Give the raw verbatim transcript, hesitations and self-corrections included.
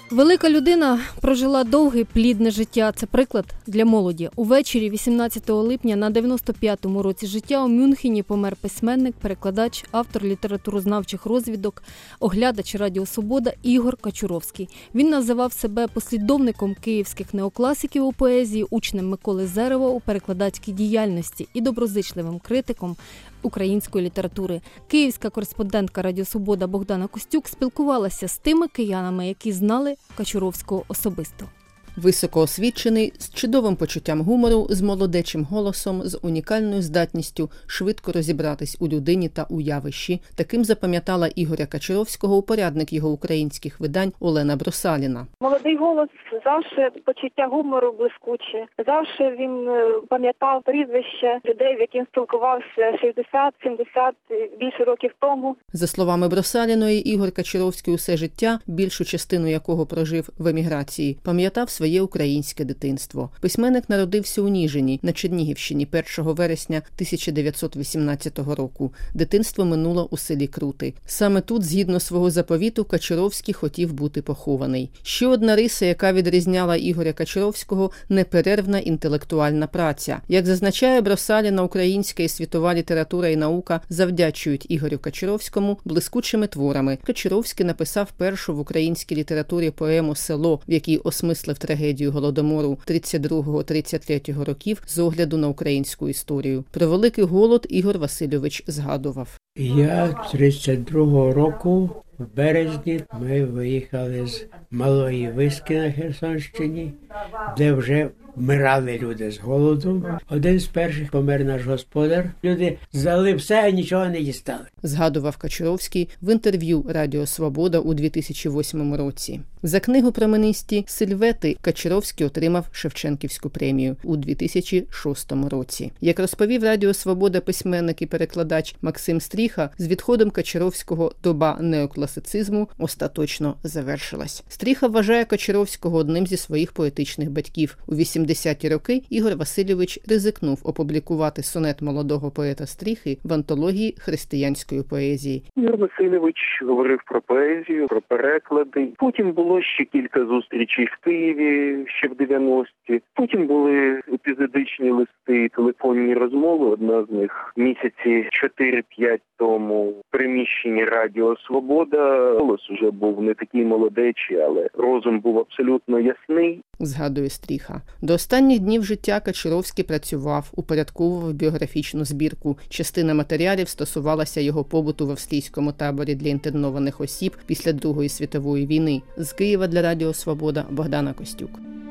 Велика людина прожила довге, плідне життя. Це приклад для молоді. Увечері вісімнадцятого липня на дев'яносто п'ятому році життя у Мюнхені помер письменник, перекладач, автор літературознавчих розвідок, оглядач Радіо Свобода Ігор Качуровський. Він називав себе послідовником київських неокласиків у поезії, учнем Миколи Зерева у перекладацькій діяльності і доброзичливим критиком української літератури. Київська кореспондентка Радіо Свобода Богдана Костюк спілкувалася з тими киянами, які знали Качуровського особисто. Високоосвічений, з чудовим почуттям гумору, з молодечим голосом, з унікальною здатністю швидко розібратись у людині та у явищі. Таким запам'ятала Ігоря Качуровського упорядник його українських видань Олена Брусаліна. Молодий голос, завжди почуття гумору блискуче. Завжди він пам'ятав прізвища людей, з яким спілкувався шістдесят-сімдесят більше років тому. За словами Брусаліної, Ігор Качуровський усе життя, більшу частину якого прожив в еміграції, пам'ятав своє Є українське дитинство. Письменник народився у Ніжині на Чернігівщині першого вересня тисяча дев'ятсот вісімнадцятого року. Дитинство минуло у селі Крути. Саме тут, згідно свого заповіту, Качуровський хотів бути похований. Ще одна риса, яка відрізняла Ігоря Качуровського – неперервна інтелектуальна праця. Як зазначає Брусаліна, українська і світова література і наука завдячують Ігорю Качуровському блискучими творами. Качуровський написав першу в українській літературі поему «Село», в якій осмислив трагедію Голодомору тридцять другого - тридцять третього років з огляду на українську історію. Про великий голод Ігор Васильович згадував. Я тридцять другого року в березні ми виїхали з Малої Виски на Херсонщині, де вже вмирали люди з голоду. Один з перших помер наш господар. Люди взяли все, а нічого не дістали. Згадував Качуровський в інтерв'ю Радіо Свобода у дві тисячі восьмому році. За книгу «Променисті сильвети» Качуровський отримав Шевченківську премію у дві тисячі шостому році. Як розповів Радіо Свобода письменник і перекладач Максим Стріха, з відходом Качуровського доба неокласицизму остаточно завершилась. Стріха вважає Качуровського одним зі своїх поетичних батьків. У вісімдесяті роки Ігор Васильович ризикнув опублікувати сонет молодого поета Стріхи в антології християнської поезії. Ігор Васильович говорив про поезію, про переклади. Потім було ще кілька зустрічей в Києві, ще в дев'яності. Потім були епізодичні листи, телефонні розмови. Одна з них місяці чотири-п'ять тому в приміщенні Радіо Свобода. Голос уже був не такий молодечий, але розум був абсолютно ясний. Згадує Стріха. До останніх днів життя Качуровський працював, упорядковував біографічну збірку. Частина матеріалів стосувалася його побуту в австрійському таборі для інтернованих осіб після Другої світової війни. З Києва для Радіо Свобода Богдана Костюк.